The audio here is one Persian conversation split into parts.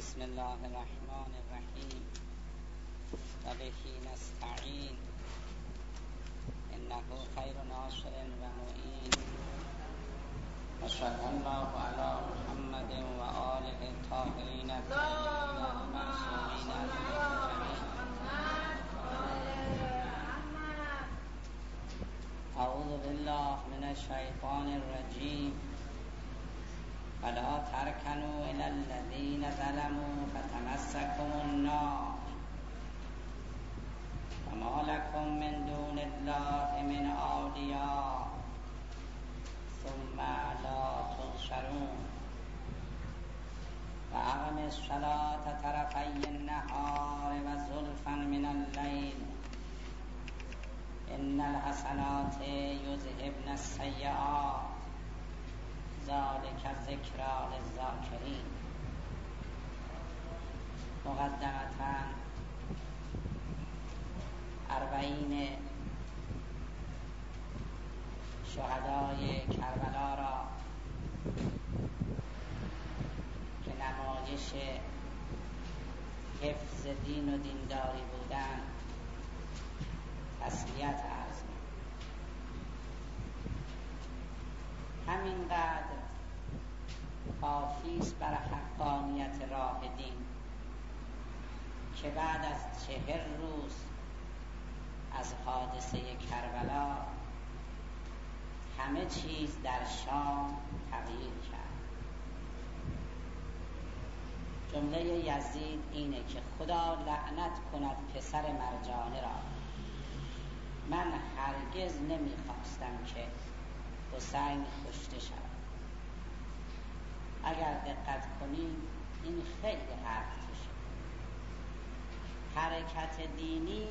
بسم الله الرحمن الرحیم و بهی نستعین انه خیر ناصر و معین و صلی الله علی محمد و آله الطاهرین الطاهرین المعصومین المجمعین. اعوذ بالله من الشیطان الرجیم ولا ترکنوا الی الذین ظلموا فتمسکم النار وما لكم من دون الله من اولیاء ثم لا تنصرون واقم الصلاة طرفی النهار و زلفا من الليل ان الحسنات یذهبن السیئات ذلك ذکری للذاکرین. مقدمتاً اربعین شهدای کربلا را که نمایش حفظ دین و دینداری بودن تسلیت عرض می. همینقدر کافیست بر حقانیت راه دین که بعد از 40 روز از حادثه کربلا همه چیز در شام تغییر کرد. جمله یزید اینه که خدا لعنت کند پسر مرجانه را، من هرگز نمیخواستم که حسین کشته شود. اگر دقت کنید این خیلی حرف توشه. حرکت دینی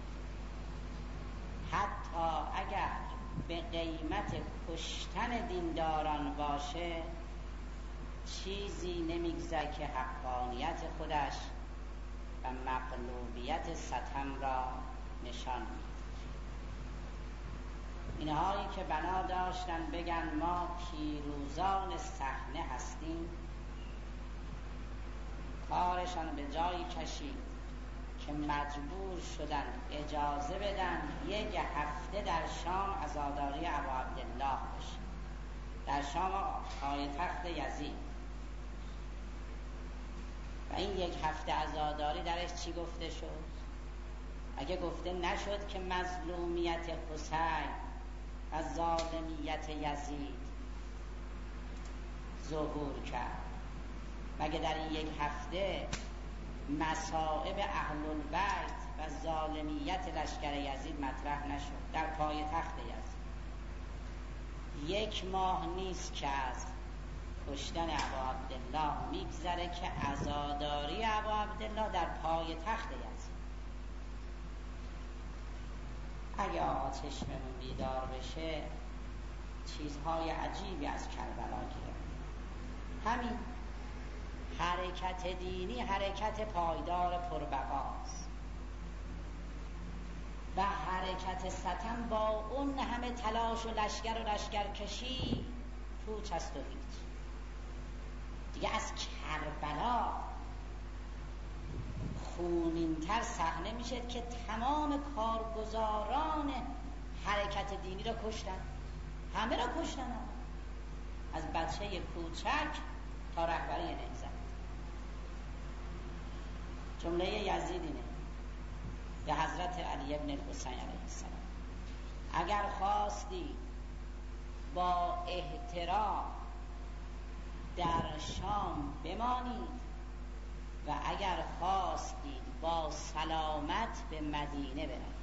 حتی اگر به قیمت کشتن دینداران باشه چیزی نمیگذره که حقانیت خودش و مغلوبیت ستم را نشان میده. اینهایی که بنا داشتن بگن ما پیروزان صحنه هستیم کارشان به جایی کشید که مجبور شدن اجازه بدن 1 هفته در شام عزاداری ابو عبدالله بشه، در شام پایتخت یزید. و این 1 هفته عزاداری درش چی گفته شد؟ اگه گفته نشد که مظلومیت حسین و ظالمیت یزید ظهور کرد، مگه در این 1 هفته مصائب اهل البیت و ظالمیت لشکر یزید مطرح نشد در پای تخت یزید؟ 1 ماه نیست که از کشتن ابو عبدالله میگذره که عزاداری ابو عبدالله در پای تخت یزید. اگه آقا چشممون بیدار بشه چیزهای عجیبی از کربلا گرفت. همین حرکت دینی حرکت پایدار پربقاست و حرکت ستم با اون همه تلاش و لشکر کشی پوچ است و هیچ. دیگه از کربلا خونین‌تر صحنه میشه که تمام کارگزاران حرکت دینی را کشتن، همه را کشتن، از بچه کوچک تا رهبری نهضت. جمله یزید اینه به حضرت علی ابن الحسین علیه السلام: اگر خواستی با احترام در شام بمانید و اگر خواستید با سلامت به مدینه برید.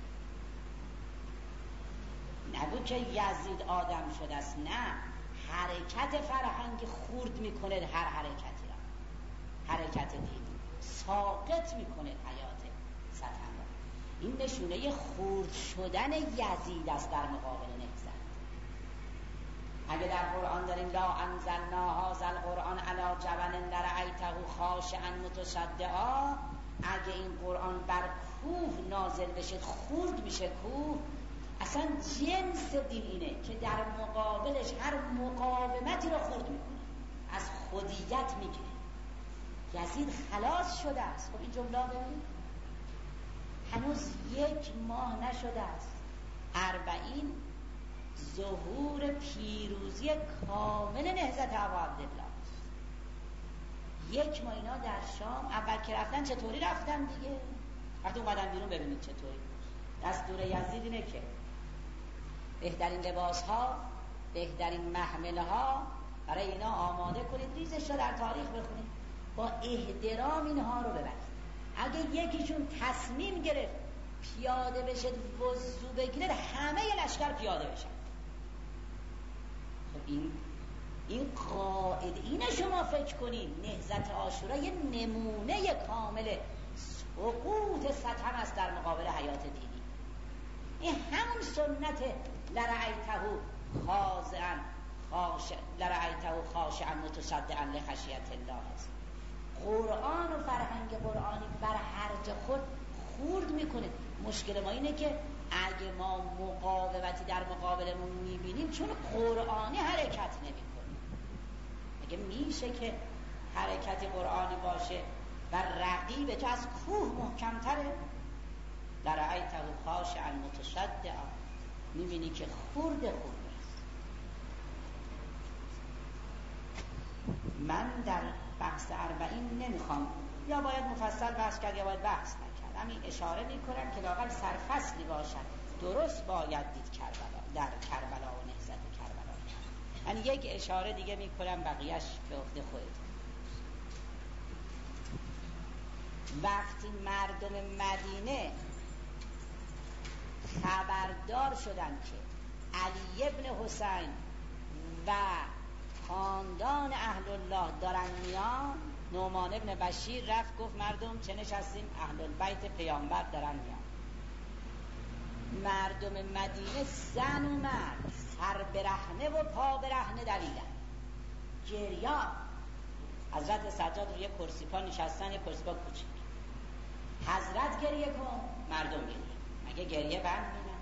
نگو که یزید آدم شده است، نه، حرکت فرهنگ خورد میکنه هر حرکتی را، حرکت دینی ساقط میکنه حیات سطح را. این نشونه خورد شدن یزید است در مقابل نهضت. اگه در قرآن داریم لا انزلنا هذا القرآن علی جبل لرأیته خاشعا متصدعا، اگه این قرآن بر کوه نازل بشه خورد میشه کوه، اصلا جنس دین اینه که در مقابلش هر مقاومتی رو خورد میکنه، از خودیت میگیره. یزید خلاص شده است. خب این جمله ببینید هنوز 1 ماه نشده است. 40 ظهور پیروزی کامل نهضت ابا عبدالله. 1 ماه اینا در شام اول که رفتن چطوری رفتن دیگه؟ وقتی اومدن بیرون ببینید چطوری. دستور یزید اینه که بهترین لباس ها، بهترین محمله ها برای اینا آماده کنید، ریزش رو در تاریخ بخونید، با احترام اینها رو ببرید. اگه یکیشون تصمیم گرفت پیاده بشه وضو بگیره، همه لشکر پیاده بشن. خب این قاعده اینه. شما فکر کنید نهضت عاشورا یه نمونه کامل سقوط ستم است در مقابل حیات دینی. این همون سنت لرأیته خاضعا خاشعا متصدعا لخشیت الله است. قرآن و فرهنگ قرآنی بر هرج خود خورد میکنه. مشکل ما اینه که اگه ما مقاومتی در مقابلمون میبینیم چون قرآنی حرکت نمیکنیم. اگه میشه که حرکت قرآنی باشه و رقیب تو از کوه محکمتره، لرأیته خاشعا متصدعا، میبینی که خورده است. من در بحث 40 نمیخوام، یا باید مفصل بحث کرد یا باید بحث نکرد. همین اشاره میکنم که لااقل سرفصلی باشد. درست باید دید کربلا، در کربلا و نهضت کربلا. من یک اشاره دیگه میکنم، بقیهش به عهده خودتون. وقتی مردم مدینه خبردار شدن که علی ابن حسین و خاندان اهل الله دارن میان، نعمان ابن بشیر رفت گفت مردم چه نشستیم، اهل البیت پیامبر دارن میان. مردم مدینه زن و مرد سر برهنه و پا برهنه دویدن، گریا. حضرت سجاد روی کرسی پا نشستن، یه کرسی پا کوچیک. حضرت گریه کن، مردم گریه. مگه گریه بند میدن؟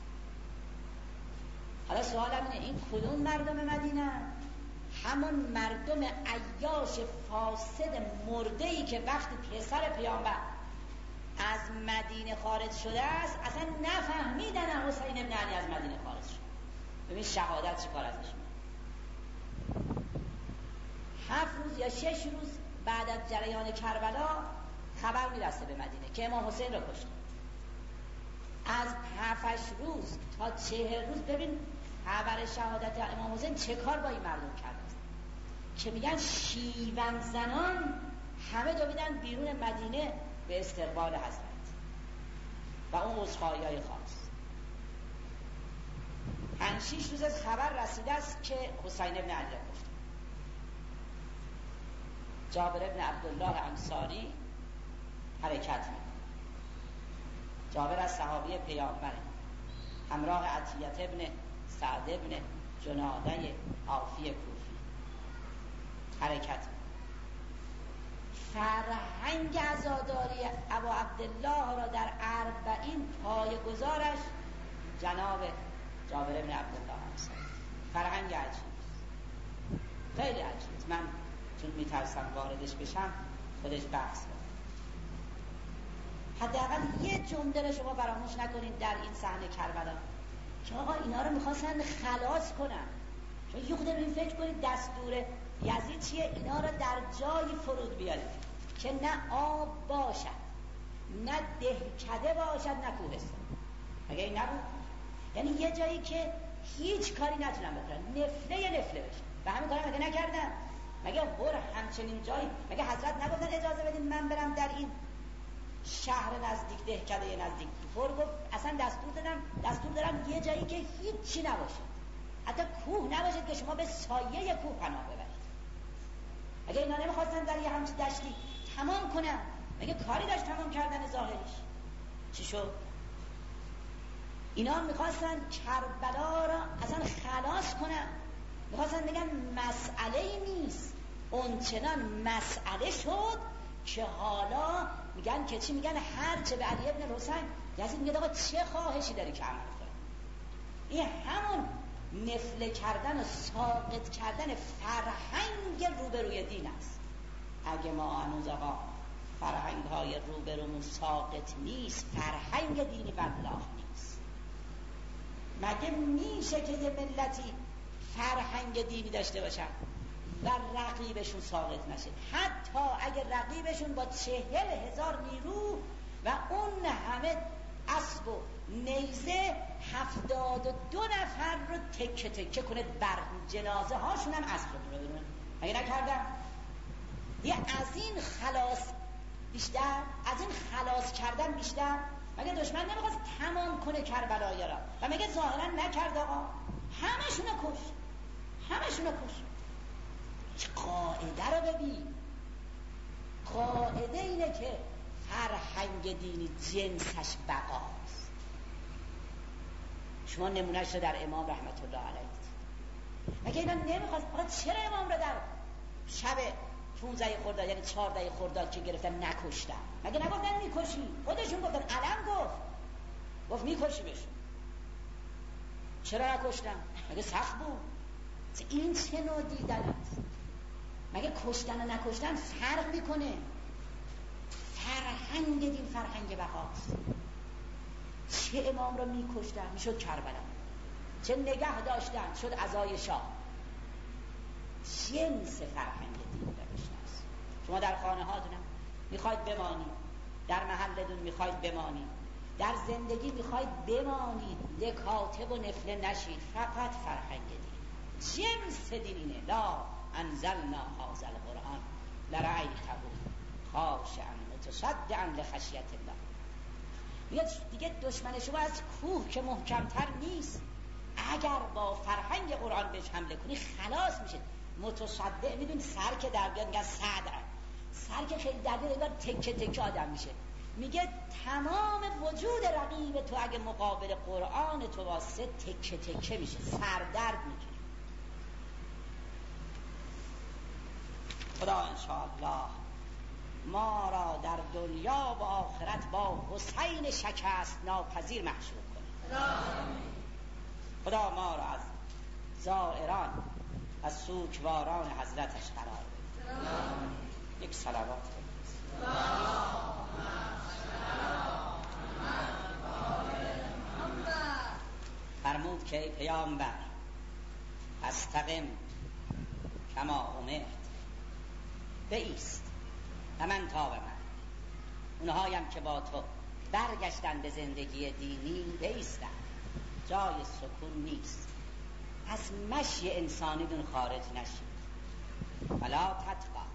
حالا سوالم اینه این کدوم مردم مدینه؟ همون مردم عیاش فاسد مرده‌ای که وقتی پسر پیامبر از مدینه خارج شده است اصلا نفهمیدن حسین ابن علی از مدینه خارج شد. ببین شهادت چه کار ازش میاد. 7 روز یا 6 روز بعد از جریان کربلا خبر میرسه به مدینه که امام حسین را کشتن. از 7-8 روز تا 40 روز ببین خبر شهادت امام حسین چه کار با این مردم کرده است که میگن شیون زنان همه دویدن بیرون مدینه به استقبال حضرت و اون عذرخواهی‌های خاص. 5-6 روز از خبر رسیده است که حسین ابن علی را کشتن. جابر ابن عبدالله انصاری حرکت می‌کنه. جابر از صحابی پیامبر همراه عطیت ابن سعد ابن جناده عافی کوفی حرکت می‌کنه. فرهنگ عزاداری ابا عبدالله را در 40 پایه‌گذارش جناب جابر ابن عبدالله انصاری. فرهنگ عجیب، خیلی عجیب. من چون میترسم واردش بشم خودش بحث کنم. حداقل یه جمله رو شما فراموش نکنید در این صحنه کربلا که آقا اینا رو میخواستن خلاص کنن. چون یه خود رو فکر کنید دستور یزید چیه؟ اینا رو در جایی فرود بیارید که نه آب باشد، نه دهکده باشد، نه کوهستان. مگه این نبود؟ یعنی یه جایی که هیچ کاری نتونن بکنن، نفله بشن. و همین کارا مگه نکردن؟ مگه همچنین جایی مگه حضرت نگفتن اجازه بدین من برم در این شهر نزدیک دهکده نزدیک فور؟ گفت اصلا دستور دارم یه جایی که هیچی نباشه، حتی کوه نباشه که شما به سایه کوه پناه ببرید. مگه اینا نمیخواستن در یه همچین دشتی تمام کنن؟ مگه کاری داشت تمام کردن ظاهرش؟ چی شد؟ اینا میخواستن کربلا را اصلا خلاص کنن، میخواستن بگن مسئله نیست، اونچنان مسئله شد که حالا میگن که چی؟ میگن هرچه به علی ابن حسین یزید میگه آقا چه خواهشی داری که عمل کنه. این همون نفله کردن و ساقط کردن فرهنگ روبروی دین است. اگه ما هنوز آقا فرهنگ های روبرومون ساقط نیست، فرهنگ دینی والله نیست. مگه میشه که یه ملتی فرهنگ دینی داشته باشن و رقیبشون ساقط نشه؟ حتی اگه رقیبشون با 40,000 نیرو و اون همه اسب و نیزه 72 نفر رو تکه تکه کنه، بر جنازه هاشون هم اسب رو بدونه. مگه نکردم؟ یه از این خلاص بیشتر، از این خلاص کردن بیشتر؟ مگه دشمن نمیخواست تمام کنه کربلایی را و مگه ظاهرا نکرد؟ آقا همشونو کش، همشونو کش. قاعده رو ببین، قاعده اینه که فرهنگ دینی جنسش بقاست. شما نمونهش رو در امام رحمت الله علیه دید. مگه اینا نمیخواست؟ آقا چرا امام رو در شب 15 خرداد یعنی 14 خرداد که گرفتن نکشتن؟ مگه نگفتن میکشی؟ خودشون گفتن، علم گفت میکشیمشون. چرا نکشتن؟ مگه سخت بود؟ این چه نوع دیدن است؟ مگه کشتن و نکشتن فرق میکنه؟ فرهنگ دین فرهنگ بقاست. چه امام رو میکشتن میشد کربلا، چه نگه داشتن شد عزای شاه. جنس فرهنگ دین روش است. شما در خانه هاتون میخواید بمانید، در محلتون میخواید بمانید، در زندگی میخواید بمانید، لکاتب و نفله نشید، فقط فرهنگ دین. جنس دین اینه. لا انزلنا هذا القرآن لرأیته خاشعا متصدعا لخشیة الله. دیگه دشمن شما از کوه که محکمتر نیست، اگر با فرهنگ قرآن بهش حمله کنی خلاص میشه. متصدع، میدونی سر که در بیاد میگن صدر، سر که خیلی در بیاد تکه تکه آدم میشه. میگه تمام وجود رقیب تو اگه مقابل قرآن تو واسه تکه تکه میشه، سردرد میکنه. خدا انشاءالله ما را در دنیا و آخرت با حسین شکست ناپذیر محشور کنه. خدا ما را از زائران، از سوگواران حضرتش قرار بده. یک صلوات فرمود که ای پیامبر استقم کما امرت، بایست و من تا به من. اونهایم که با تو برگشتن به زندگی دینی بایستن، جای سکون نیست. از مشی انسانی دون خارج نشید. ولا تطغوا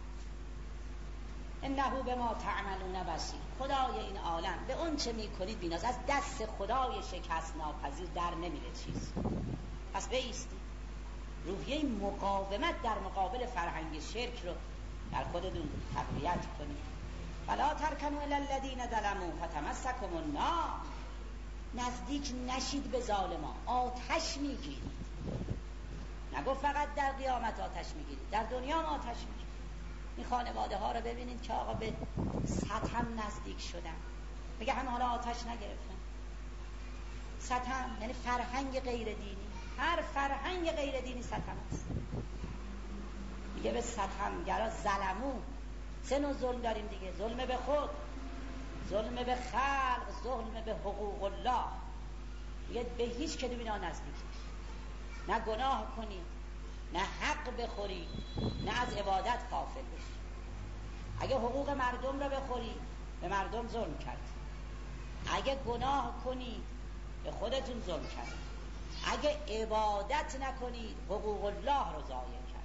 انه بما تعملون بصیر. خدای این عالم به اون چه میکنید بیناست. از دست خدای شکست ناپذیر در نمیره چیز. پس بایستید، روحیه مقاومت در مقابل فرهنگ شرک رو در خودتون تقویت کنید. ولا ترکنوا الی الذین ظلموا فتمسکم النار. نزدیک نشید به ظالمان، آتش میگیرید. نگفت فقط در قیامت آتش میگیرید، در دنیا هم آتش میگیرید. این خانواده ها رو ببینید که آقا به ستم نزدیک شدن، بگه هم حالا آتش نگرفتن. ستم یعنی فرهنگ غیر دینی. هر فرهنگ غیر دینی ستم است. میگه به ستمگرا ظلمو. سه نوع ظلم داریم دیگه: ظلم به خود، ظلم به خلق، ظلم به حقوق الله. میگه به هیچ کدوم اینا نزدیک نشید. نه گناه کنید، نه حق بخورید، نه از عبادت غافل بشید. اگه حقوق مردم رو بخورید به مردم ظلم کردید. اگه گناه کنید به خودتون ظلم کردید. اگه عبادت نکنید حقوق الله رو ضایع کردید.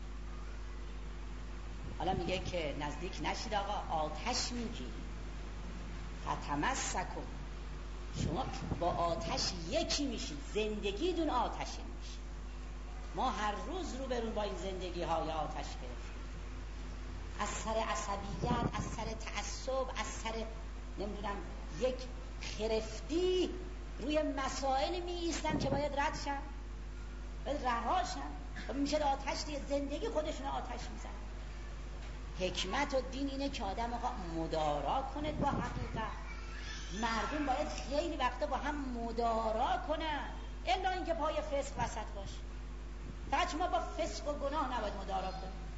حالا میگه که نزدیک نشید آقا، آتش میگیرید. فتمسکم، شما با آتش یکی میشید، زندگیتون آتشین میشه. ما هر روز رو برون با این زندگی های آتش گرفتیم، از سر عصبیت، از سر تعصب، از سر نمیدونم یک خرفتی روی مسائل می ایستن که باید رد شن، باید رهاشن. خب میشه آتش دیگه، زندگی خودشون آتش میزن. حکمت و دین اینه که آدم آقا مدارا کنه با حقیقت. مردم باید خیلی وقتا با هم مدارا کنن، الا اینکه پای فسق وسط باشه. فقط شما با فسق و گناه نباید مدارا کنید.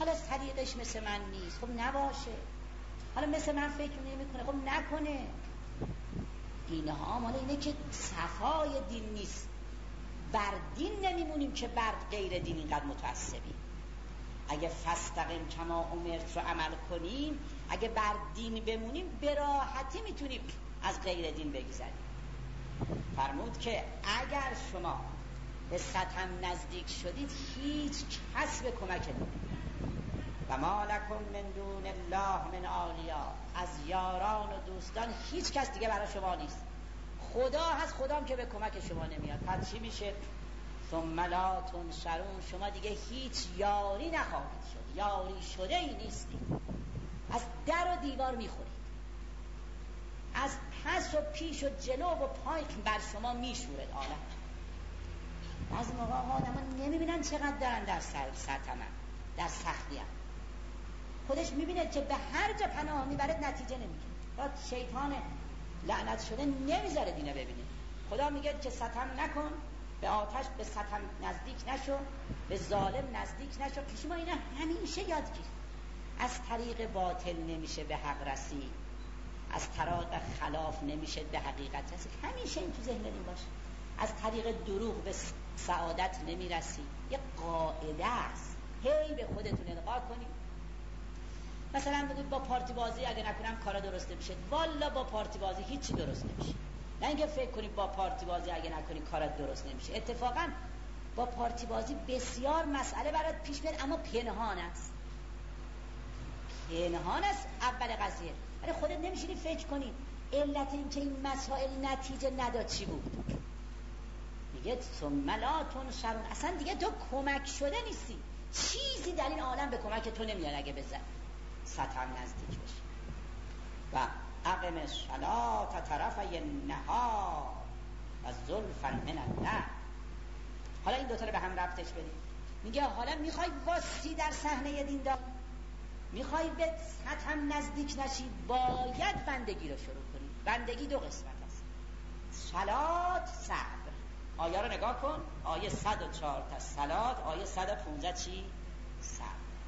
حالا طریقش مثل من نیست، خب نباشه. حالا مثل من فکر نمیکنه، خب نکنه. اینها مال اینه که صفای دین نیست. بر دین نمیمونیم که بر غیر دین اینقدر متعصبیم. اگه فاستقم کما امرت رو عمل کنیم، اگه بر دین بمونیم به راحتی میتونیم از غیر دین بگذریم. فرمود که اگر شما به ستم نزدیک شدید هیچ کس به کمک نمیاد. و ما لکم من دون الله من اولیا، از یاران و دوستان هیچ کس دیگه برای شما نیست. خدا هست، خدام که به کمک شما نمیاد. پس چی میشه؟ ثم لا تنصرون، شما دیگه هیچ یاری نخواهید شد، یاری شده ای نیستید. از در و دیوار میخورید، از پس و پیش و جلو و پای بر شما میشورد عالم. بعضی موقع آدم ها نمیبینن چقدر دارن در سرطمن، در سختی هم. خودش میبینه که به هر جا پناه میبرد نتیجه نمیگیره. با شیطان لعنت شده نمیذاره دینه ببینه. خدا میگه که ستم نکن، به آتش به ستم نزدیک نشو، به ظالم نزدیک نشو. پیش ما اینا همیشه یاد گیر. از طریق باطل نمیشه به حق رسید، از طریق خلاف نمیشه به حقیقت رسید. همیشه این تو ذهنتون باشه. از طریق دروغ به سعادت نمیرسی. یه قاعده است. هی به خودتون نگاه کنید. مثلا بگید با پارتی بازی اگه نکنم کارا درست نمیشه. والا با پارتی بازی هیچی درست نمیشه. نه اینکه فکر کنید با پارتی بازی اگه نکنی کارت درست نمیشه. اتفاقا با پارتی بازی بسیار مسئله برات پیش میاد، اما پنهان است. پنهان است اول قضیه. ولی خودت نمیشینی فکر کنی علت این که این مسائل نتیجه نداد چی بود. میگه ثم لا تنصرون، اصلا دیگه تو کمک شده نیستی. چیزی در این عالم به کمک تو نمیاد اگه بزن ستم نزدیک بشی. و اقم الصلاة طرفی النهار و زلفا من الله. حالا این دوتا رو به هم ربطش بدیم. میگه حالا میخوای واسی در صحنه دیندار، میخوای به ستم نزدیک نشی، باید بندگی رو شروع کنی. بندگی دو قسمت است. صلات، صبر. آیه رو نگاه کن. آیه 104 تا صلات، آیه 115 چی؟ صبر.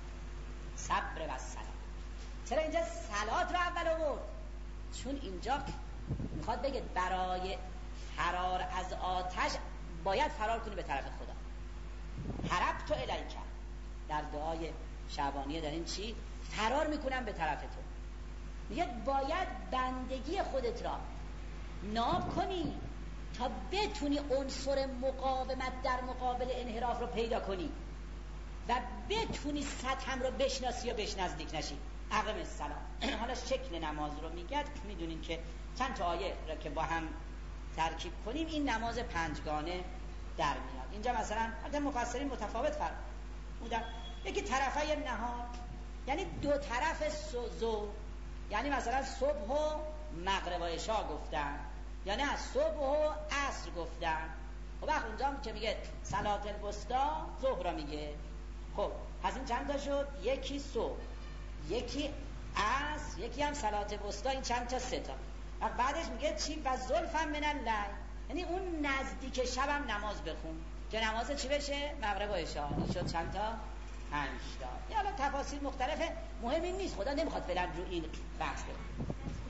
صبر و صلات. چرا اینجا صلات رو اول آورد؟ چون اینجا میخواد بگه برای فرار از آتش باید فرار کنی به طرف خدا. هربت الیک. در دعای شعبانیه داریم چی؟ فرار میکنم به طرف تو. میگه باید بندگی خودت را ناب کنی تا بتونی عنصر مقاومت در مقابل انحراف رو پیدا کنی و بتونی ستم رو بشناسی و بهش نزدیک نشی. اقم الصلاة. حالا شکل نماز رو میگه. میدونین که چند تا آیه رو که با هم ترکیب کنیم این نماز پنجگانه در میاد. اینجا مثلا مفسرین متفاوت فرمودن. یکی طرفی نهار یعنی دو طرف ظهر، یعنی مثلا صبح و مغرب و عشاء گفتن، یعنی از صبح و عصر گفتن. خب وقت اونجا که میگه صلات الوسطی ظهر میگه. خب از این چند تا شد؟ یکی صبح، یکی عصر، یکی هم صلات وسطی. این چند تا؟ سه تا. و بعدش میگه چی؟ و زلفا من اللیل، یعنی اون نزدیک شبم نماز بخون که نماز چی بشه؟ مغرب و عشاء. این شد چند تا؟ 5 تا. یا حالا تفاصیل مختلفه، مهم این نیست. خدا نمیخواد فعلا رو این بحث کنه.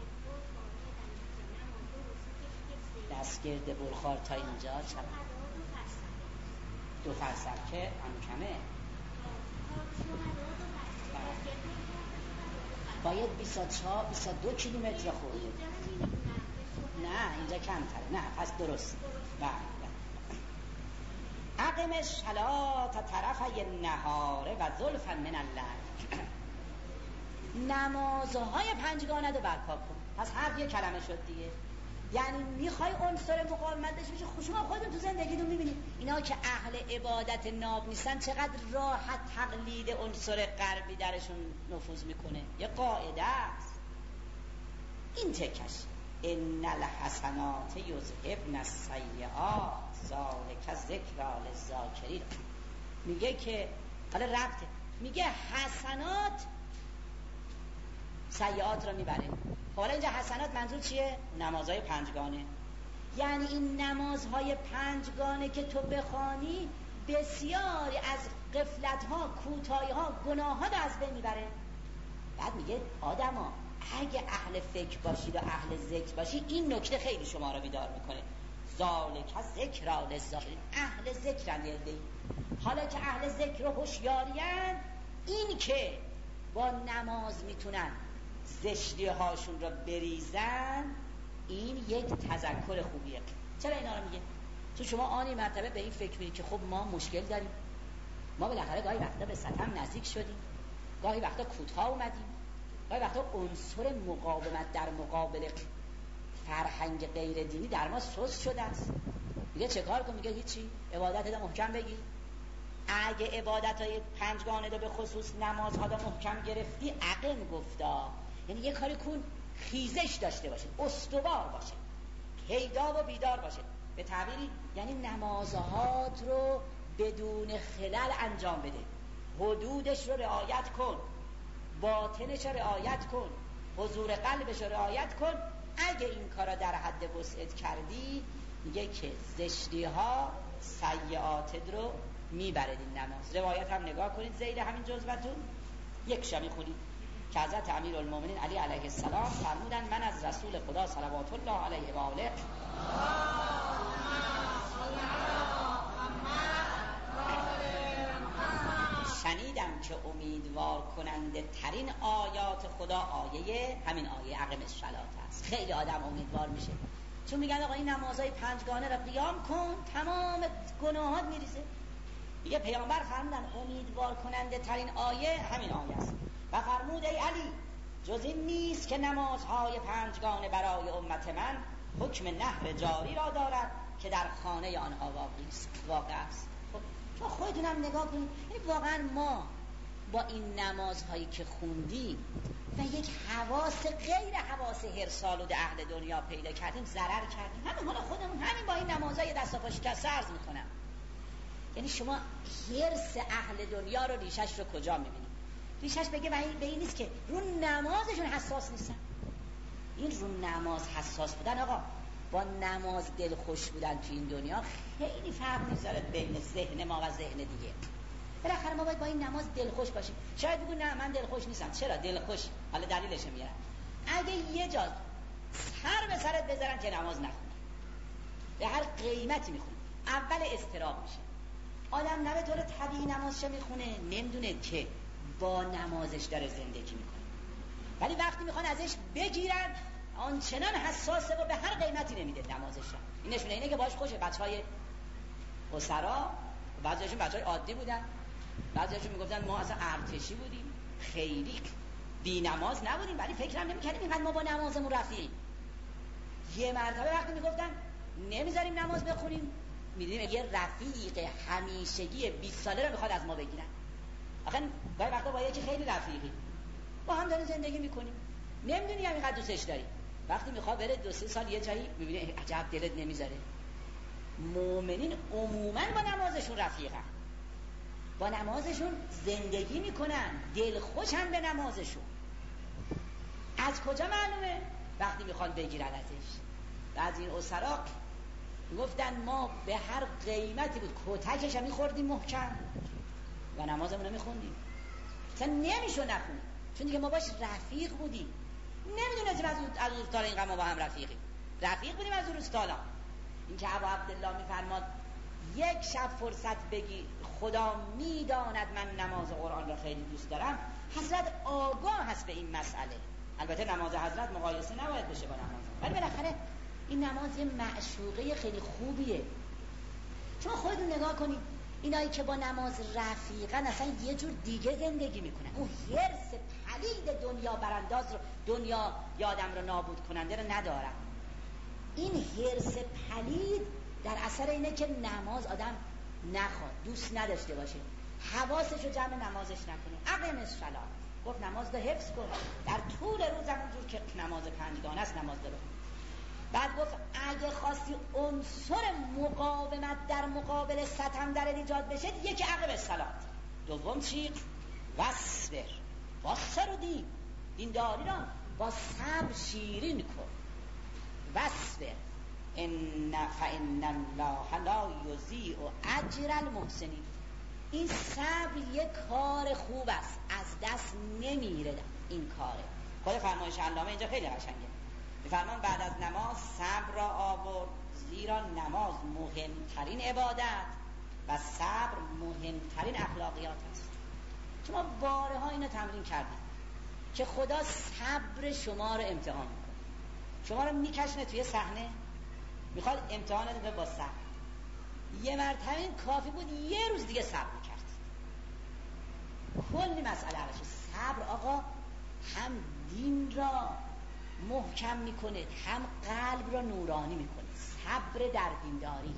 دستگرد بلخار تا اینجا چند؟ 2 فرسخ که هم کمه. باید 22 کیلومتر خورده. نه اینجا کمتره. نه پس درست. بله. اقم الصلاة طرفی النهار و زلفا من الليل. نمازهای پنجگانه رو برپا کن. پس هر یه کلمه شد دیگه. یعنی میخوای عنصر مقاومت داشته باشی. شما خودتون تو زندگیتون میبینید اینا که اهل عبادت ناب نیستن چقدر راحت تقلید عنصر غربی درشون نفوذ میکنه. یه قاعده است این تکش: ان الحسنات یذهبن السیئات ذالک ذکری للذاکرین. میگه که حالا ربطه، میگه حسنات سیئات رو میبره. حالا اینجا حسنات منظور چیه؟ نمازهای پنجگانه. یعنی این نمازهای پنجگانه که تو بخوانی بسیاری از غفلت‌ها، کوتاهی‌ها، گناه‌ها رو از بین میبره. بعد میگه آدما اگه اهل فکر باشید و اهل ذکر باشید، این نکته خیلی شما رو بیدار میکنه. ذالک ذکری للذاکرین، اهل ذکرن یلدی. حالا که اهل ذکر و هوشیارین، این که با نماز میتونن زشتی هاشون رو بریزن، این یک تذکر خوبیه. چرا اینا رو میگه؟ چون شما آنی مرتبه به این فکر میکنید که خب ما مشکل داریم، ما بالاخره گاهی وقتا به سطح نزدیک شدیم، گاهی وقتا کوتاه اومدیم، گاهی وقتا عنصر مقاومت در مقابل فرهنگ غیر دینی در ما سست شده است. میگه چه کار کن؟ میگه هیچی، عبادت رو محکم بگیر. اگه عبادت‌های پنجگانه رو به خصوص نمازها رو محکم گرفتی، عقل گفتا، یعنی یه کاری کن خیزش داشته باشه، استوار باشه، پیدا و بیدار باشه. به تعبیری یعنی نمازهات رو بدون خلل انجام بده، حدودش رو رعایت کن، باطنش رو رعایت کن، حضور قلبش رو رعایت کن. اگه این کارا در حد وسعت کردی، میگه که زشتی ها سیئاتت رو میبرد این نماز. روایت هم نگاه کنید، زیر همین جزوتون یک شمی خونید که حضرت امیرالمومنین علی علیه السلام فرمودن من از رسول خدا صلوات الله علیه و آله شنیدم که امیدوار کننده ترین آیات خدا آیه همین آیه اقم الصلاة است. خیلی آدم امیدوار میشه، چون میگن آقا این نمازهای پنجگانه را قیام کن، تمام گناهات میریزه. دیگه پیامبر فرمودن امیدوار کننده ترین آیه همین آیه است و فرمود ای علی جز این نیست که نمازهای پنجگانه برای امت من حکم نهر جاری را دارد که در خانه آنها واقع است. خب تو خودتونم نگاه کنید، یعنی واقعا ما با این نمازهایی که خوندیم و یک حواس غیر حواس هرسالود اهل دنیا پیدا کردیم، ضرر کردیم. همین حالا خودمون همین با این نمازهای دست و پا شکسته عرض میکنم. یعنی شما هرس اهل دنیا رو ریشش رو کجا میبینید؟ ریشش بگه به این نیست که رو نمازشون حساس نیستن. این رو نماز حساس بودن آقا با نماز دل خوش بودن تو این دنیا خیلی فرق میذاره بین ذهن ما و ذهن دیگه. بالاخره ما باید با این نماز دل خوش باشیم. شاید بگو نه من دل خوش نیستم. چرا دل خوش؟ حالا دلیلش میارم. اگه یه جا سر به سرت بذارن که نماز نخونی، به هر قیمتی میخونی، اول اضطراب میشه. آدم نه به طور طبیعی نمازش میخونه، نمیدونه که با نمازش داره زندگی میکنه، ولی وقتی میخوان ازش بگیرن آنچنان حساسه و به هر قیمتی نمیده نمازش را. این نشونه اینه که باش خوشه. بچهای اسرا بعضیشون بچهای عادی بودن، بعضیشون میگفتن ما اصلا ارتشی بودیم، خیلی بی نماز نبودیم، ولی فکرم نمیکردیم اینقدر ما با نمازمون رفیقیم. یه مرتبه وقتی میگفتن نمیذاریم نماز بخونیم، میدونیم یه رفیق همیشگی 20 ساله رو میخواد از ما بگیرن. آخه گاهی وقتا با یکی خیلی رفیقی با هم داریم زندگی میکنیم، نمیدونی اینقدر دوستش داری، وقتی میخواد بره 2-3 سال یه جایی میبینی عجب دلت نمیذاره. مؤمنین عموما با نمازشون رفیقن، با نمازشون زندگی میکنن، دل خوشن به نمازشون. از کجا معلومه؟ وقتی میخوان بگیرن ازش. بعضی این اسرا گفتن ما به هر قیمتی بود کتکش هم میخوردیم محکم و نمازمون رو میخوندیم، اصلا نمیشو نخونیم، چون دیگه ما باش رفیق بودیم. نمیدونستیم از روزتالا اینقدر ما با هم رفیق بودیم از روزتالا. این که ابا عبدالله میفرماد یک شب فرصت بگی خدا میداند من نماز قرآن را خیلی دوست دارم، حضرت آگاه هست به این مسئله. البته نماز حضرت مقایسه نباید بشه با نماز، ولی بالاخره این نماز یه معشوقه خیلی خوبیه. چون خودتون نگاه کنید اینایی که با نماز رفیقن اصلا یه جور دیگه زندگی میکنن. اون هرس پلید دنیا برانداز رو، دنیا یادم رو نابود کننده رو ندارن. این هرس پلید در اثر اینه که نماز آدم نخواد، دوست نداشته باشه، حواسش رو جمع نمازش نکنه. اقیم الصلاة گفت نماز رو حفظ کن، در طول روز همونجور که نماز پنجگانه است نماز رو بخون. بعد گفت اگه خواستی عنصر مقاومت در مقابل ستم در ایجاد بشه، یکی عقب الصلاة، دوم چی؟ واصبر رو دینداری را با صبر شیرین کن. واصبر فإن الله لا یضیع اجر المحسنین. این صبر یک کار خوب است، از دست نمیره این کاره. خود فرمایش علامه اینجا خیلی قشنگه، میفرمان بعد از نماز صبر را آورد، زیرا نماز مهمترین عبادت و صبر مهمترین اخلاقیات است. شما بارها اینو تمرین کردید که خدا صبر شما رو امتحان میکنه، شما رو میکشنه توی صحنه، میخواد امتحانت کنه با صبر. یه مرتبه این کافی بود یه روز دیگه صبر میکرد، کلی مسئله عوض شد. صبر آقا هم دین را محکم میکنه، هم قلب را نورانی میکنه. صبر در دینداری،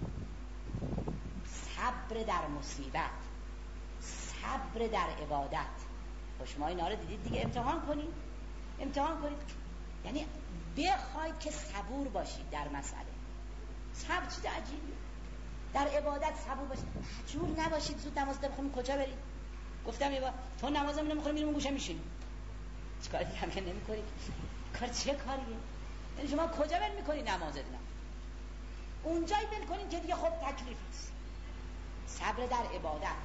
صبر در مصیبت، صبر در عبادت. و شما اینا رو دیدید دیگه، امتحان کنید، امتحان کنید. یعنی بخواید که صبور باشید در مسئله. صبر چیز عجیبیه. در عبادت صبور باشید، عجول نباشید. زود نماز بخونید کجا برید؟ گفتم یه بار تو نماز نمیخونی میریم گوشه میشینی، چیکار دیگه هم که نمیکنی؟ کار چه کاریه؟ یعنی شما کجا ول میکنی نمازتون؟ اونجایی ول کنید که دیگه خب تکلیف است. صبر در عبادت،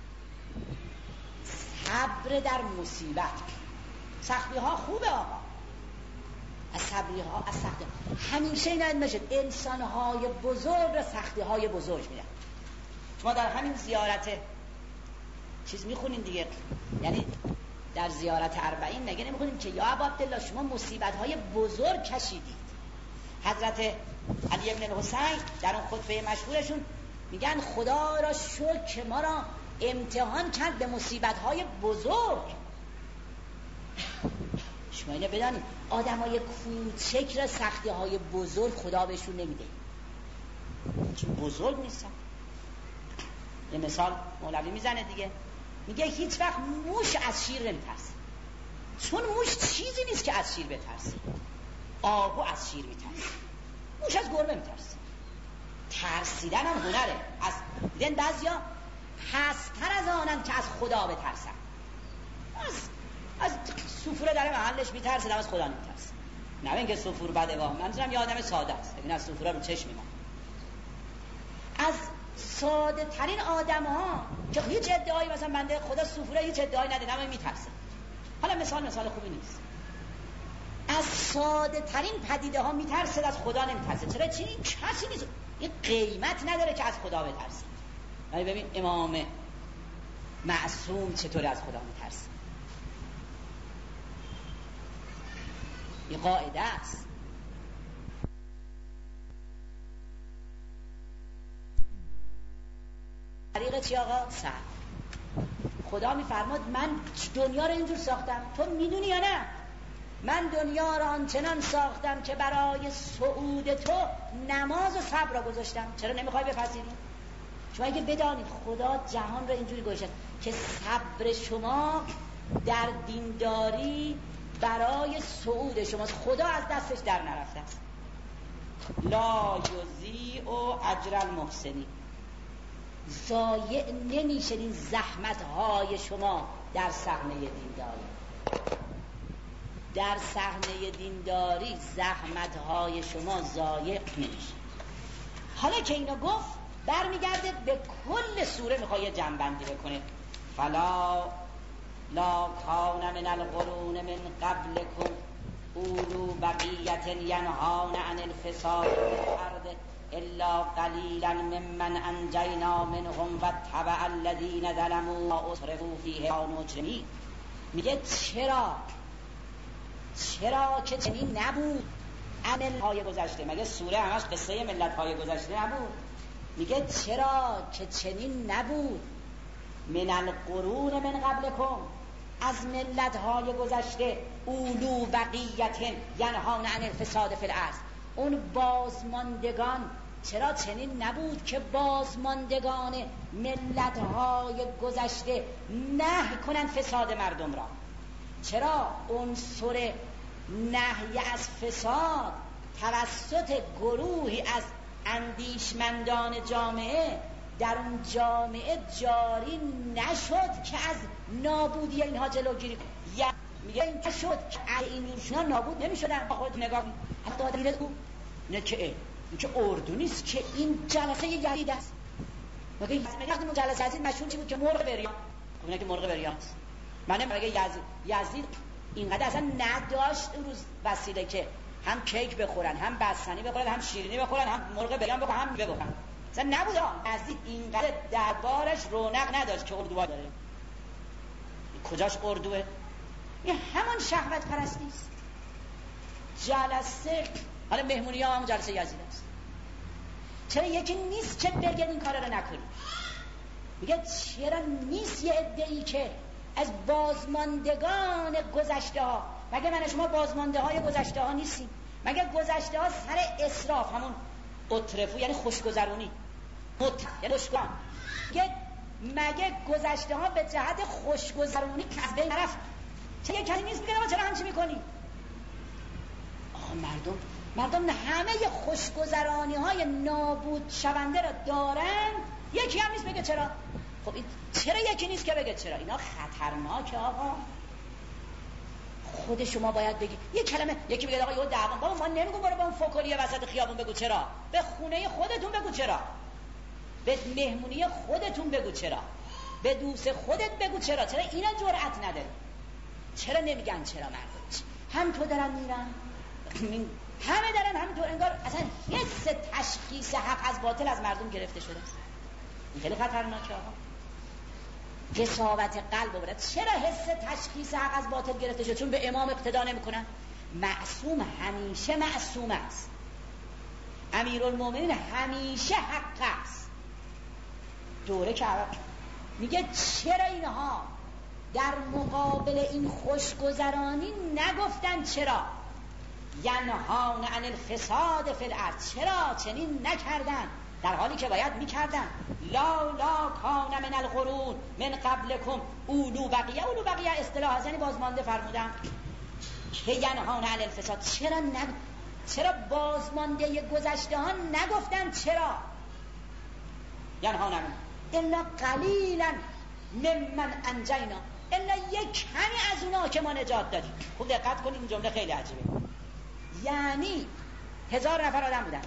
صبر در مصیبت. سختی ها خوبه آقا، از صبری ها، از سختی ها همیشه این میشه. انسان های بزرگ را سختی های بزرگ میدن. شما در همین زیارت چیز میخونین دیگه، یعنی در زیارت 40 مگه نمیخونین که یا ابا عبدالله شما مصیبت های بزرگ کشیدید؟ حضرت علی ابن الحسین در اون خطبه مشهورشون میگن خدا را شکر که ما را امتحان کرد به مصیبت های بزرگ. شما اینو بدانید، آدم های کوچک را سختی های بزرگ خدا بهشون نمیده، چون بزرگ نیستن. یه مثال مولوی میزنه دیگه، میگه هیچ وقت موش از شیر نمیترسه، چون موش چیزی نیست که از شیر بترسه. آهو از شیر میترسه، موش از گربه میترسه. ترسیدن هم هنره. از دیدن بعضیا پستر از آنن که از خدا بترسن. از سفره در محلش میترسه، از خدا نمیترسه. نه اینکه سفور بده، منظورم یه آدم ساده است، لیکن از سفره رو چشم میمونه. از ساده ترین آدم ها که هیچ ادعایی، مثلا بنده خدا سفره هیچ ادعایی نده، نمایی میترسه. حالا مثال خوبی نیست. از ساده ترین پدیده ها میترسه، از خدا نمیترسه. چرا؟ چی؟ کسی نیست، این قیمت نداره که از خدا بترسه. ولی ببین امام معصوم چطور از خدا میترسه. این قاعده است. طریق چی آقا؟ صبر. خدا میفرماد من دنیا رو اینجور ساختم، تو میدونی یا نه؟ من دنیا رو آنچنان ساختم که برای صعود تو نماز و صبر را گذاشتم. چرا نمیخوای بپذیری؟ شما اگه بدانید خدا جهان رو اینجوری گذاشته که صبر شما در دینداری برای صعود شماست، خدا از دستش در نرفته است. لا یضیع اجر المحسنین. ضایع نمیشه این زحمت های شما در صحنه دینداری. در صحنه دینداری زحمت های شما ضایع نمیشه. حالا که اینو گفت برمیگرده به کل سوره، میخواد یه جنبندی بکنه. فلا لا کان من القرون من قبلکم اولو بقیت ینهان عن الفساد فی الارض الا قلیلا ممن انجینا منهم واتبع الذین ظلموا ما اترفوا فیه مجرمین. میگه چرا که چنین نبود عمل های گذشته؟ مگه سوره همش قصه ملت های گذشته نبود؟ میگه چرا که چنین نبود من القرون من قبلکم، از ملت های گذشته، اولو بقیت ینهون عن الفساد فی الارض، اون بازماندگان. چرا چنین نبود که بازماندگان ملت های گذشته نهی کنن فساد مردم را؟ چرا عنصر نهی از فساد توسط گروهی از اندیشمندان جامعه در اون جامعه جاری نشد که از نابودی اینها جلوگیری کنه؟ یا میگه این که شد که اینها نابود نمیشدن. خود نگاه حتی دیره او نه که این که اردو نیست که این جلسه یزید است. مگه اون جلسه یزید مشهور چی بود که مرغ بریان؟ خب اینا که مرغ بریان است. من مگه یزید اینقدر اصلا نداشت اون روز وسیله که هم کیک بخورن، هم بستنی بخورن، هم شیرینی بخورن، هم مرغ بریان بخورن، هم بخورن. اصلا نبود. یزید اینقدر دربارش رونق نداشت که اردو داره. کجاش اردوه؟ این همون شهوت پرستی است. جلسه حالا مهمونی ها هم جلسه یزید است. چرا یکی نیست که بگه این کار رو نکنی؟ میگه چرا نیست یه عده‌ای که از بازماندگان گذشته ها، مگه من شما بازمانده های گذشته ها نیستیم؟ مگه گذشته ها سر اسراف همون اطرفو یعنی خوشگذرونی یعنی خوشگذران، مگه گذشته ها به جهت خوشگذرونی از بین رفت؟ چه یک کسی نیست میگه چرا همچی میکنی؟ آقا مردم همه خوشگذرانی های نابود شونده را دارن، یکی هم نیست بگه چرا. خب این چرا یکی نیست که بگه چرا؟ اینا خطرناکه آقا. خود شما باید بگی یه کلمه، یکی بگه آقا یه دعوا، بابا ما نمیگم برو با اون فکلی وسط خیابون بگو چرا، به خونه خودتون بگو چرا، به مهمونی خودتون بگو چرا، به دوست خودت بگو چرا اینا جرأت نداره. چرا نمیگن چرا مردم؟ همینطور دارن میرن، همه دارن همینطور، انگار اصلا حس تشخیص حق از باطل از مردم گرفته شده. این خیلی خطرناکه آقا. قساوت قلب بود. چرا حس تشخیص حق از باطل گرفته شده؟ چون به امام اقتدا نمیکنن. معصوم همیشه معصوم است. امیرالمومنین همیشه حق است. دوره که میگه چرا اینها در مقابل این خوشگذرانی نگفتن چرا؟ ینهان عن الفساد فی الارض، چرا چنین نکردن در حالی که باید میکردن؟ لا کان من القرون من قبلکم اولو بقیه اصطلاح از یعنی بازمانده فرمودن که ینهان عن الفساد. چرا بازمانده گذشته ها نگفتن چرا؟ ینهان عن الا قلیلا ممن انجینا، الا یک کمی از اونا که ما نجات دادیم. خوب دقت کنید این جمله خیلی عجیبه. یعنی 1000 نفر آدم بودن،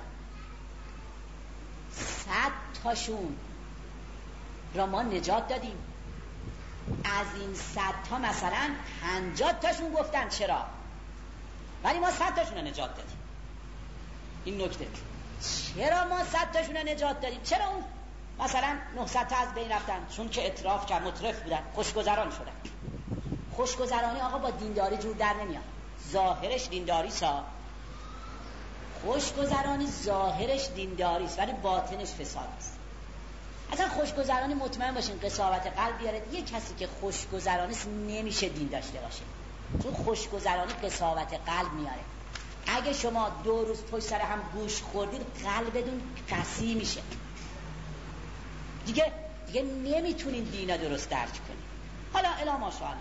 100 تاشون را ما نجات دادیم. از این 100 تا مثلا 50 تاشون گفتن چرا، ولی ما 100 تاشون را نجات دادیم. این نکته. چرا ما 100 تاشون را نجات دادیم؟ چرا اون مثلا 900 تا از بین رفتن؟ چون که اطراف کرد، مطرف بودن، خوشگذران شدن. خوشگذرانی آقا با دینداری جور در نمیاد. ظاهرش دینداری سا، خوشگذرانی ظاهرش دینداری است ولی باطنش فساد است. اصلا خوشگذرانی مطمئن باشین قساوت قلب بیاره. یه کسی که خوشگذرانی است نمیشه دین داشته باشه، چون خوشگذرانی قساوت قلب میاره. اگه شما 2 روز پشت سر هم گوش خوردید قلبتون قسی میشه، دیگه نمیتونین دینا درست درک کنید. حالا الا ماشاءالله.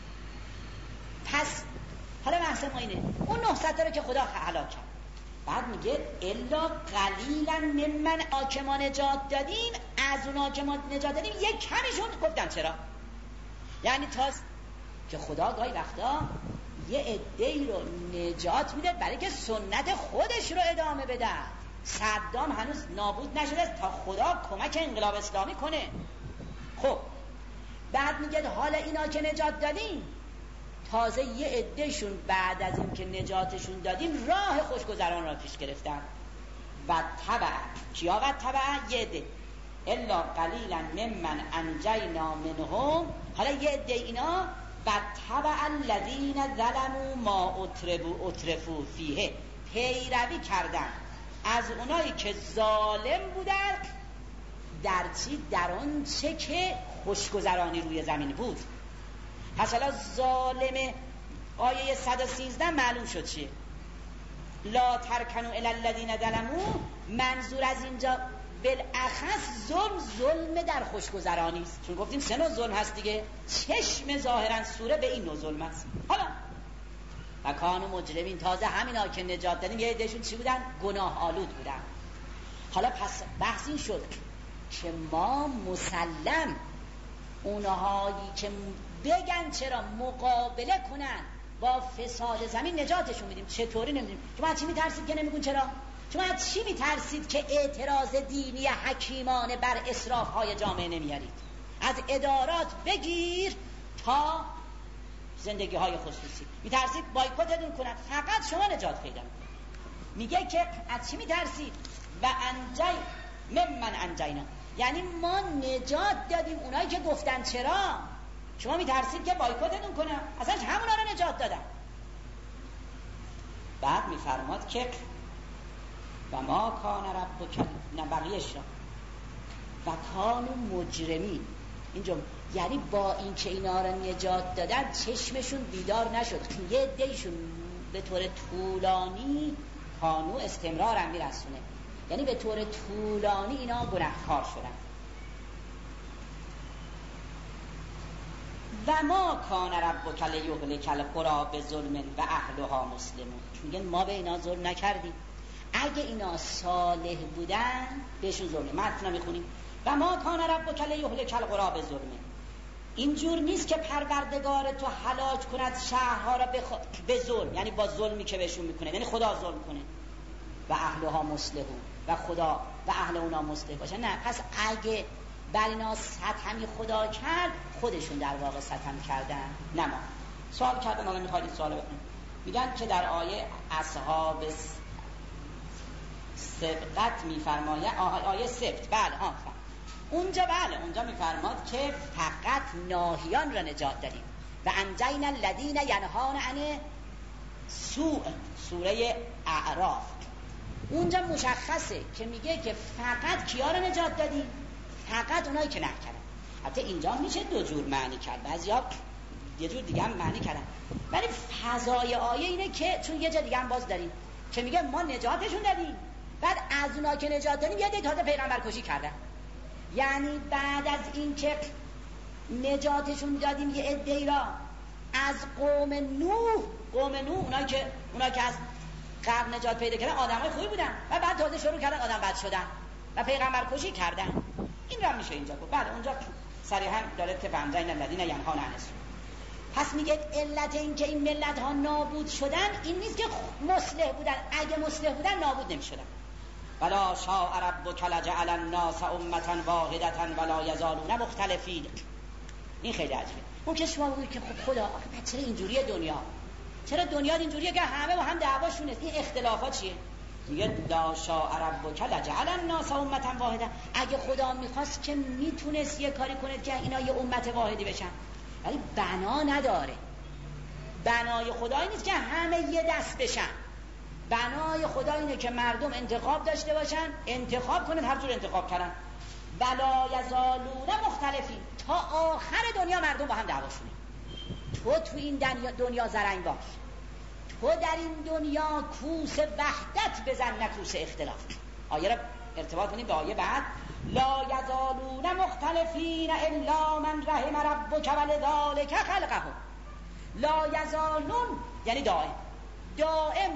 پس حالا بحث ما اینه اون 900 تا رو که خدا هلاک کرد، بعد میگه الا قلیلا ممن آکما نجات دادیم، از اون آکما نجات دادیم یک کمیشون گفتن چرا. یعنی تا که خدا گاهی وقتا یه عده‌ای رو نجات میده برای که سنت خودش رو ادامه بده. صدام هنوز نابود نشده تا خدا کمک انقلاب اسلامی کنه. خب بعد میگه حالا اینا که نجات دادیم، تازه یه عدهشون بعد از این که نجاتشون دادیم راه خوشگذران را پیش گرفتن. و تبع کیا؟ و تبع یه عده الا قلیلا ممن انجینا منهم. حالا یه عده اینا و تبع الذین ظلموا ما اترفوا فیه، پیروی کردن از اونایی که ظالم بودن در چی؟ در اون چه که خوشگذرانی روی زمین بود. پس حالا ظالم آیه 113 معلوم شد چیه؟ لا ترکنوا الی الذین ظلموا، منظور از اینجا بالاخص ظلم در خوشگذرانی است، چون گفتیم 3 نوع ظلم هست دیگه. چشم ظاهرا سوره به این نوع ظلم است. حالا و کانوا مجرمین، تازه همینا که نجات دادیم یه عدهشون چی بودن؟ گناه آلود بودن. حالا پس بحث این شد که ما مسلم اونهایی که بگن چرا مقابله کنن با فساد زمین نجاتشون میدیم. چطوری نمیدیم؟ شما چی میترسید که نمیگون چرا؟ شما از چی میترسید که اعتراض دینی حکیمانه بر اسراف‌های جامعه نمیارید؟ از ادارات بگیر تا زندگی‌های خصوصی میترسید بایکوتتون کنن، فقط شما نجات پیدا میکنید. میگه که از چی میترسید؟ و انجی ممن انجینا، یعنی ما نجات دادیم اونایی که گفتن چرا شما میترسید که بایکوتتون کنن، اصلا همونا رو نجات دادن. بعد میفرماد که و ما کان ربک، نه بقیه‌اش و کانوا مجرمین. اینجا یعنی با این که اینا رو نجات دادن چشمشون بیدار نشد، یه عده‌شون به طور طولانی کانو استمرار هم میرسونه، یعنی به طور طولانی اینا گناهکار شدن. و ما کان ربک لیهلک القری بظلم و اهلها مسلمون. میگن ما به اینا ظلم نکردیم، اگه اینا صالح بودن بهشون ظلم. متن میخونیم و ما کان ربک لیهلک القری بظلم. اینجور نیست که پروردگار تو هلاک کند شهرها را به ظلم، یعنی با ظلمی که بهشون میکنه، یعنی خدا ظلم کنه. و اهلها مسلمون، و خدا و اهل اونا مصلح باشه. نه، پس اگه بر اینا ستمی خدا کرد، خودشون در واقع ستم کردن، نه ما. سوال کردن، حالا میخواید سوال بکنید. میگن که در آیه اصحاب سبقت میفرماید، آیه سبت، بله اونجا میفرماد که فقط ناهیان را نجات دادیم. و انجینا الذین ینهون عن سوء، سوره اعراف. اونجا مشخصه که میگه که فقط کیا را نجات دادیم؟ فقط اونایی که نکردن. البته اینجا میشه دو جور معنی کرد، بعضیا یه جور دیگه هم معنی کردن، ولی فضای آیه اینه که چون یه جا دیگه هم باز داریم که میگه ما نجاتشون دادیم، بعد از اونایی که نجات دادیم یه دیگه تازه پیغمبر کشی کردن. یعنی بعد از این که نجاتشون دادیم یه عده‌ای را از قوم نوح، اونایی که از قبل نجات پیدا کردن آدمای خوبی بودن و بعد تازه شروع کردن آدم بد شدن و پیغمبر کشی کردن. این را میشه اینجا گفت. بعد اونجا صریحا داره که فهمزین الذین ینهون عن السوء. پس میگه علت این که این ملت ها نابود شدن این نیست که مصلح بودن، اگه مصلح بودن نابود نمیشدن. ولا شاء ربک لجعل الناس امة واحدة ولا یزالون مختلفین. این خیلی عجیبه. ممکن شما بگید که خب خدا چرا اینجوریه دنیا؟ چرا دنیا اینجوریه که همه با هم دعواشون است؟ این اختلافات چیه؟ میگه لا شاء ربک لجعل الناس امة واحدة. اگه خدا میخواست که میتونست یه کاری کنه که اینا یه امت واحدی بشن، ولی بنا نداره. بنای خدا این نیست که همه یه دست بشن. بنای خدا اینه که مردم انتخاب داشته باشن، انتخاب کنن، هر جور انتخاب کردن. ولا یزالون مختلفین، تا آخر دنیا مردم با هم دعواشونه. تو این دنیا زرنگ باش، تو در این دنیا کوس وحدت بزن، نه کوس اختلاف. آیه را ارتباط کنیم به آیه بعد. لا یزالون مختلفین الا من رحم ربک ولذلک خلقهم. لا یزالون یعنی دائم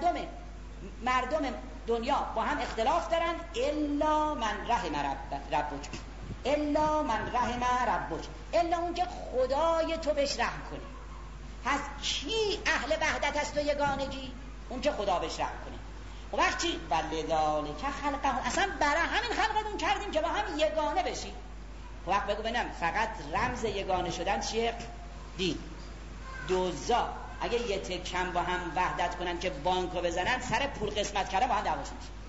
مردم دنیا با هم اختلاف دارن. الا من رحم ربک، الا من رحم ربک، الا اون که خدای تو بهش رحم کنی. پس کی اهل وحدت است و یگانگی؟ اون که خدا بهش رحم کنه. و وقتی ولذالک خلقهم، اصلا برای همین خلقتون کردیم که با هم یگانه بشیم. وقت بگو ببینم فقط رمز یگانه شدن چیه؟ دین. دوزا اگه یه تکم با هم وحدت کنن که بانکو بزنن، سر پول قسمت کردن با هم دعواشون میشه.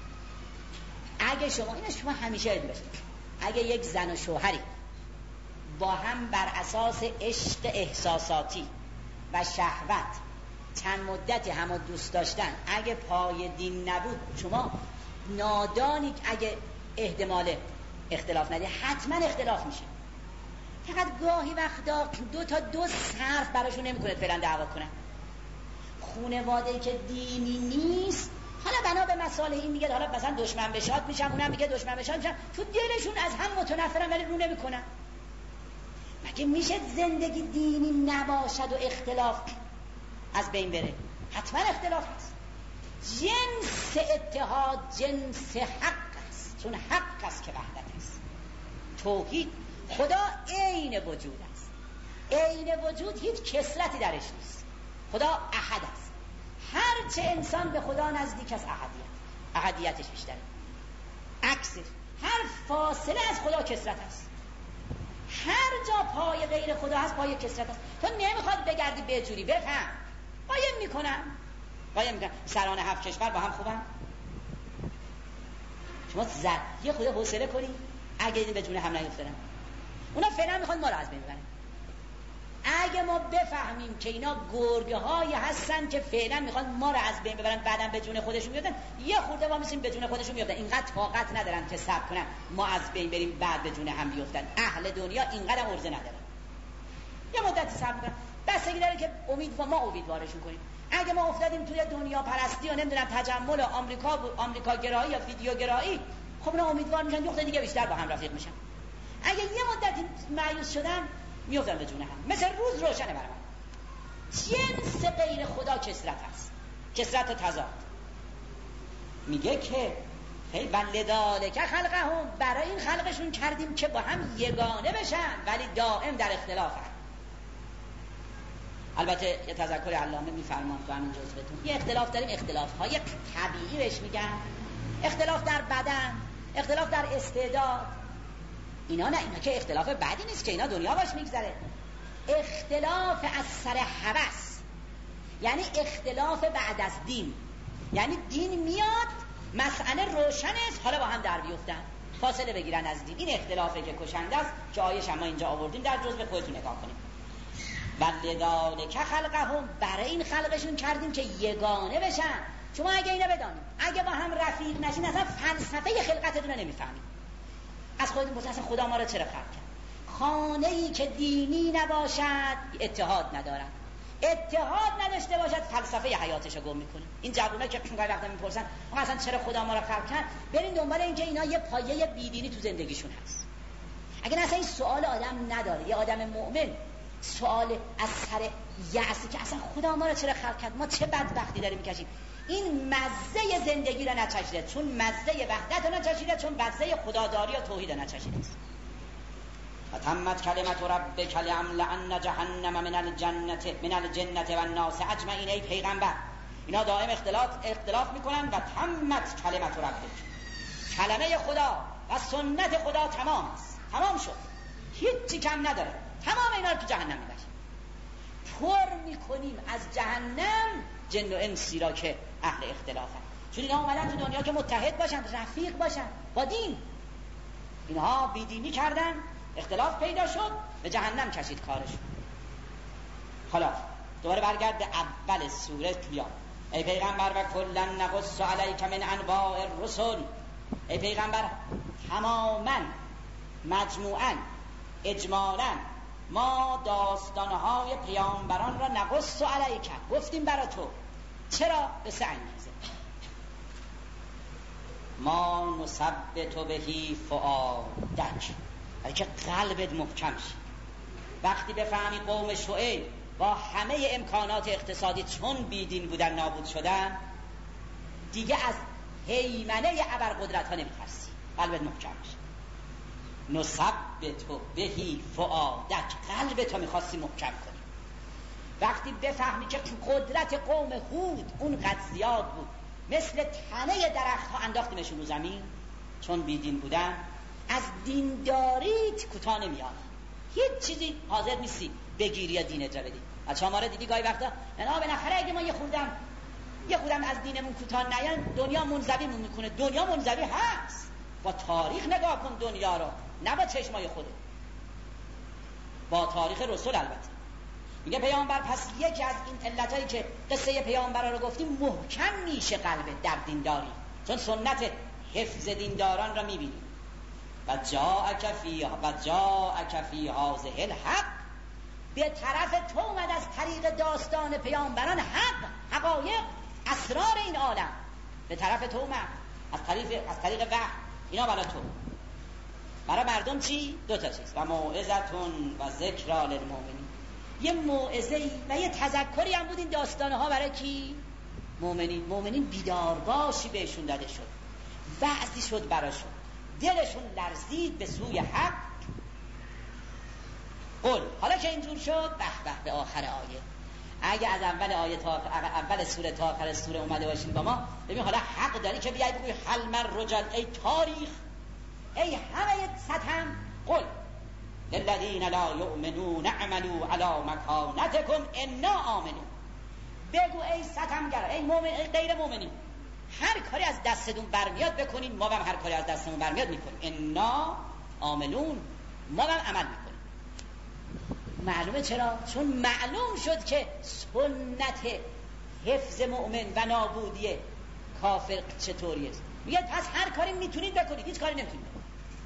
اگه شما همیشه یاد باشید، اگه یک زن و شوهری با هم بر اساس عشق احساساتی و شهوت چند مدتی همو دوست داشتن، اگه پای دین نبود، شما نادانی اگه احتمال اختلاف نده، حتما اختلاف میشه. فقط گاهی وقتا دو صرف براشون نمیکنه فعلا دعوا کنن. خانواده‌ای که دینی نیست، حالا بنا به مسائل این میگه حالا مثلا دشمن بشاد میشن، اونم میگه دشمن بشاد میشن، تو دلشون از هم متنفرن ولی رو نمیکنن. مگه میشه زندگی دینی نباشد و اختلاف از بین بره؟ حتما اختلاف هست. جنس اتحاد جنس حق است، چون حق است که وحدت است. توحید، خدا عین وجود است. عین وجود هیچ کثرتی درش نیست. خدا احد است. هر چه انسان به خدا نزدیک است احدیت. احدیتش بیشتره. عکسش هر فاصله از خدا کثرت است. هر جا پای غیر خدا هست پای کثرت است. تو نمیخواد بگردی به جوری بفهم. قایم میکنم سران 7 کشور با هم خوبن. شما یه خود حوصله کنی اگه این به جون هم نیفتن. اونا فعلا میخوان ما رو از بین ببرن. اگه ما بفهمیم که اینا گرگه هایی هستن که فعلا میخوان ما رو از بین ببرن، بعدم به جون خودشون میافتن، یه خورده ما میسیم به جون خودشون میافتن. اینقدر طاقت ندارن که صبر کنن ما از بین بریم بعد به جون هم بیافتن. اهل دنیا اینقدر عرضه ندارن. یه مدتی صبر کنن. بستگی داره که ما امیدوارشون کنیم. اگه ما افتادیم توی دنیا پرستی و نمیدونم تجمل و آمریکا گرایی یا ویدیو گرایی، خب اونا امیدوار میشن یه دیگه بیشتر با هم رفیق میشن. اگه یه مدتی مایوس شدن میافتن به جون هم. مثل روز روشنه برای من. جنس غیر خدا کثرت است، کثرت و تضاد. میگه که ولذالک خلقهم، برای این خلقشون کردیم که با هم یگانه بشن ولی دائم در اختلافن. البته یه تذکر علامه میفرمان تو همین جزوتون، یه اختلاف داریم، اختلاف‌های طبیعی بهش میگن، اختلاف در بدن، اختلاف در استعداد. اینا که اختلاف بدی نیست که اینا دنیا باش میگذره. اختلاف از سر هوس، یعنی اختلاف بعد از دین، یعنی دین میاد مسئله روشن است، حالا با هم در بیفتن فاصله بگیرن از دین. این اختلافه که کشنده است که آیه شما اینجا آوردیم در جزء خودتون نگاه کنید. ولذالک خلقهم، برای این خلقشون کردیم که یگانه بشن. شما اگه اینو بدانید، اگه با هم رفیق نشین اصلا فلسفه خلقتتون رو نمیفهمید. از خودتون بپرسید اصلا خدا ما رو چرا خلق کرد؟ خانه‌ای که دینی نباشد اتحاد ندارد، اتحاد نداشته باشد فلسفه حیاتش رو گم میکنه. این جوونا که چون وقتا میپرسن اصلا چرا خدا ما رو خلق کرد، برین دنبال اینکه اینا یه پایه بیدینی تو زندگیشون هست. اگه اصلا این سوال آدم نداره، یه آدم مؤمن سوال از سر یأسی که اصلا خدا ما رو چرا خلق کرد، ما چه بدبختی داریم میکشیم، این مزه زندگی رو نچشیده، چون مزه وحدت رو نچشیده، چون مزه خداداری و توحید رو نچشیده است. و تمت کلمت ربک لأملأن جهنم من الجنة و الناس اجمعین. ای پیغمبر، اینا دائم اختلاف میکنن و تمت کلمت ربک، کلمه خدا و سنت خدا تمام است، تمام شد، هیچی کم نداره. تمام اینا رو تو جهنم میبریم، پر میکنیم از جهنم جن و انسی را که اهل اختلافن. چون اینا اومدن تو دنیا که متحد باشن، رفیق باشن با دین. اینها بیدینی کردن، اختلاف پیدا شد، به جهنم کشید کارش. حالا دوباره برگرد به اول سوره بیا. ای پیغمبر و کلا نقص علیک من انواع الرسل. ای پیغمبر تماما مجموعاً اجمالاً ما داستانهای پیامبران را نقص علیک گفتیم برا تو. چرا؟ به سه انگیزه. ما نثبت بهی فؤادک، برای که قلبت محکم شد. وقتی بفهمی قوم شعیب با همه امکانات اقتصادی چون بیدین بودن نابود شدن، دیگه از هیمنه ابرقدرت ها نمیترسی، قلبت محکم شد. نثبت بهی فؤادک، قلبت رو میخواستی محکم کنی. وقتی بفهمی که قدرت قوم هود اونقدر زیاد بود، مثل تنه درخت ها انداختیمشون رو زمین چون بیدین بودن، از دینداریت کوتاه نمیاد، هیچ چیزی حاضر نیستی بگیری یا دینت را بدی. بچه‌ها ما رو دیدی گاهی وقتا بالاخره اگه ما یه خودم از دینمون کوتاه نیان دنیا منزویمون میکنه. دنیا منزوی هست، با تاریخ نگاه کن دنیا رو، نه با چشمای خودت، با تاریخ رسول. البته میگه پیامبر پس یکی از این علتایی که قصه پیامبرا رو گفتیم محکم میشه قلبت در دینداری، چون سنت حفظ دینداران را میبینی. و جاءک فی هذه الحق، به طرف تو اومد از طریق داستان پیامبران حق، حقایق، اسرار این عالم به طرف تو اومد از طریق وحی. اینا برای تو، برای مردم چی؟ دو تا چیز، و موعظتون و ذکری للمؤمنین. یه موعظه‌ای و یه تذکری هم بود این داستانها برای کی؟ مؤمنین بیدارباشی بهشون داده شد، وعظی شد براشون، دلشون لرزید به سوی حق. قل، حالا که اینجور شد، به به آخر آیه، اگه از اول آیه تا اول سوره تا آخر سوره اومده باشین با ما، ببین حالا حق داری که بیای بگوی حل من رجل، ای تاریخ، ای همه ستم، قل للذین لا یؤمنون اعملوا علی مکانتکم انا آمنون. بگو ای ستمگر، ای مؤمن، ای غیر مؤمنین، هر کاری از دستتون برمیاد بکنین، ما هم هر کاری از دستمون برمیاد میکنیم. انا آمنون، ما هم عمل میکنیم. معلومه چرا؟ چون معلوم شد که سنت حفظ مؤمن و نابودی کافر چطوری است. میگه پس هر کاری میتونید بکنید، هیچ کاری نمیتونید بکنید.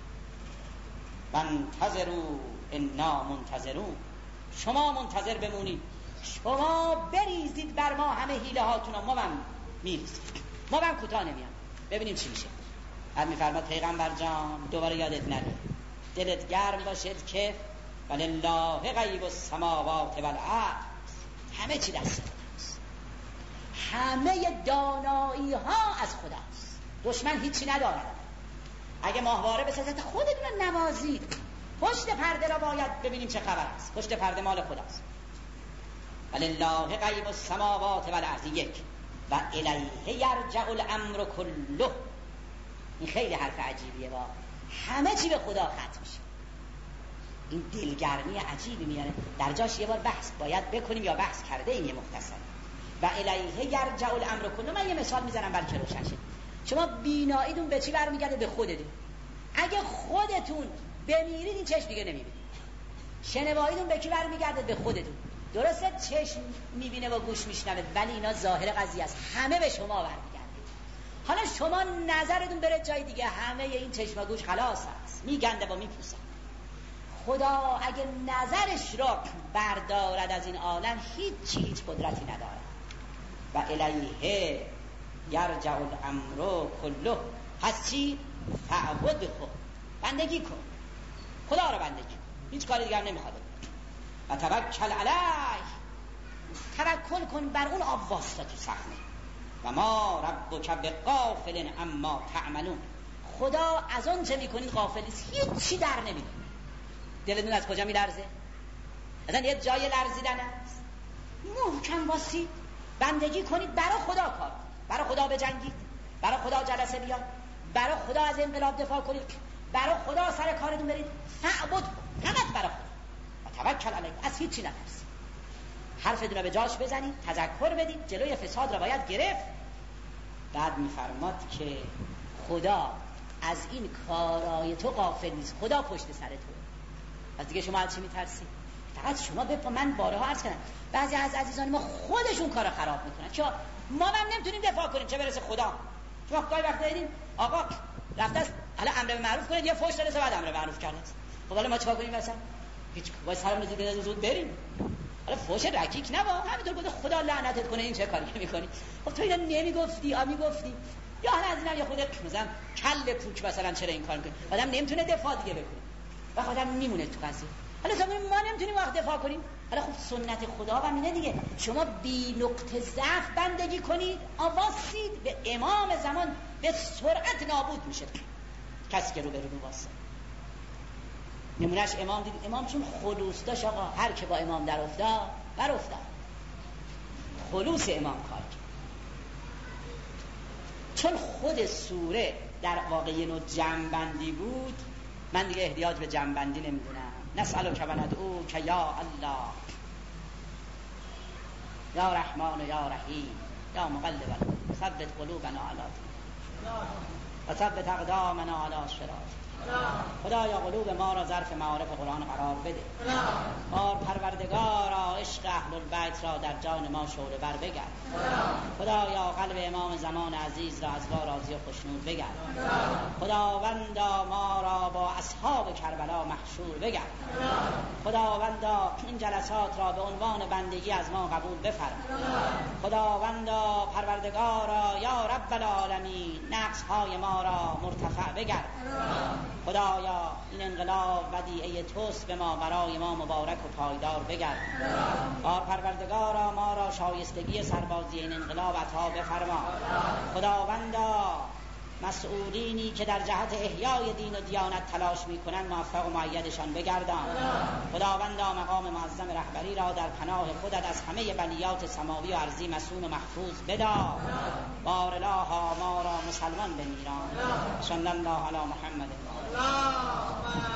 منتظروا انا منتظرون، شما منتظر بمونید، شما بریزید بر ما همه حیله هاتون، ما هم میریزیم، ما هم کوتاه نمیام، ببینیم چی میشه. بعد میفرماد پیغمبر جان دوباره یادت نره، دلت گرم باشد که ولله غیب السماوات والارض، همه چی دست خداست، همه دانایی ها از خداست، دشمن هیچی نداره. اگه ماهواره بسازد خودتون نوازید، پشت پرده را باید ببینیم چه خبر است، پشت پرده مال خداست. ولله غیب السماوات والارض، یک و الیه یرجع الامر کله. این خیلی حرف عجیبیه، با همه چی به خدا ختم میشه. این دلگرمی عجیبی میاره، در جاش یه بار بحث باید بکنیم یا بحث کرده این یه مختصر. و الیه یرجع الامر کله. من یه مثال میزنم بلکه روشن شه. شما بیناییتون به چی برمیگرده؟ به خودتون. اگه خودتون بمیرید این چشم دیگه نمیبینید. شنواییتون به کی برمیگرده؟ به خودتون. درسته چشم میبینه و گوش میشنوه، ولی اینا ظاهر قضیه است، همه به شما برمیگرده. حالا شما نظرتون بره جای دیگه، همه این چشم و گوش خلاص است، میگنده و میپوسه. خدا اگه نظرش را بردارد از این عالم، هیچ قدرتی نداره. و الیه یرجع الامر کله. پس چی؟ فعبده، بندگی کن، خدا را بندگی کن، هیچ کاری دیگر نمیخواد. و توکل علیه، توکل کن بر اون، آواستا تو صحنه. و ما ربک بغافل عما تعملون، خدا از اون چه میکنید غافل نیست، هیچی در نمیده. دلتون از کجا میلرزه؟ اصلا یه جای لرزیدن است. محکم باشید، بندگی کنید، برای خدا کار، برای خدا بجنگید، برای خدا جلسه بیاد، برای خدا از انقلاب دفاع کنید، برای خدا سر کارتون برید، فعبد، فقط برای خدا. و توکل علیه، از هیچی نترسید، حرفتون رو به جاش بزنید، تذکر بدید، جلوی فساد رو باید گرفت. بعد میفرماد که خدا از این کارای تو غافل نیست، خدا پشت سر تو. از دیگه شما از چی میترسید؟ فقط شما من بارها عرض کردم بعضی از عزیزان ما خودشون کارو خراب میکنن، چون ما هم نمیتونیم دفاع کنیم، چه برسه خدا. شما گاهی وقتا دیدین آقا رفته است حالا امر به معروف کنید، یه فحش داده بعد امر به معروف کرده. خب حالا ما چیکار کنیم مثلا؟ هیچ وای سلام بدید زود بریم. حالا فحش رکیک نبا، همینطور گفته خدا لعنتت کنه، این چه کاری میکنی؟ خب تو اینا نمیگفتی، میگفتی. یا حالا از اینا یه خودت مثلا کله پوک مثلا چرا این کار میکنی؟ آدم نمیتونه دفاع دیگه بکنه. و آدم میمونه تو قضیه. حالا ما نمیتونیم وقت دفاع کنیم. حالا خب سنت خدا هم اینه دیگه، شما بی نقطه ضعف بندگی کنید، آواسید به امام زمان، به سرعت نابود میشه کسی که رو به رو واسه. نمونهش امام دید، امام چون خلوص داشت آقا، هر که با امام در افتاد بر افتاد، خلوص امام کار کرد. چون خود سوره در واقع یه نوع جمع‌بندی بود، من دیگه احتیاج به جمع‌بندی نمیدونم. نسألک و ندعوک یا الله یا رحمان و یا رحیم یا مقلب القلوب ثبت قلوبنا علی دینک و ثبت اقدامنا علی صراطک. خدایا قلوب ما را ظرف معارف قرآن قرار بده. بار پروردگارا عشق اهل البیت را در جان ما شعله ور بگرد. خدایا قلب امام زمان عزیز را از ما راضی و خوشنود بگرد. خداوندا ما را با اصحاب کربلا محشور بگرد. خداوندا این جلسات را به عنوان بندگی از ما قبول بفرما. خداوندا پروردگارا یا رب العالمین نقص های ما را مرتفع بگرد. خدایا این انقلاب ودیعه توست، به ما برای ما مبارک و پایدار بگرد. بار پروردگارا ما را شایستگی سربازی این انقلاب عطا بفرما. خداوندا مسئولینی که در جهت احیای دین و دیانت تلاش میکنند موفق و مؤیدشان بگردان. خداوندا مقام معظم رهبری را در پناه خودت از همه بلیات سماوی و ارضی مسون و محفوظ بدار. بارالها ما را مسلمان بمیران. صلی الله علی محمد.